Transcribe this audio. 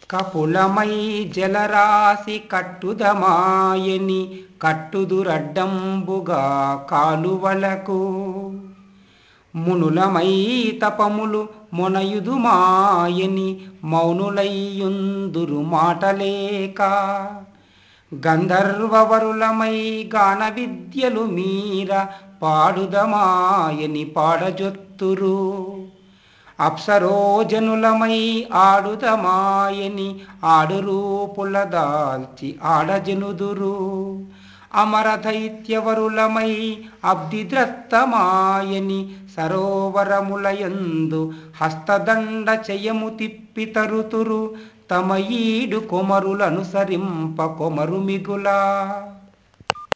కపులమై జలరాశి కట్టుదమాయని కట్టుదురడ్డంబుగా కాలువలకు మునులమై తపములు మొనయుదుమాయని మౌనులయ్యుందురు మాటలేక గంధర్వవరులమై గాన విద్యలు మీర పాడుదమాయని పాడజొత్తురు అప్సరోజనులమై ఆడుదమాయని ఆడురూపుల దాల్చి ఆడజనుదురు అమరదైత్యవరులమై అబ్దిద్రత్తమాయని సరోవరములయందు హస్తదండ చెయ్యము తిప్పి తరుతురు తమ ఈడు కొమరులనుసరింప కొమరు మిగులా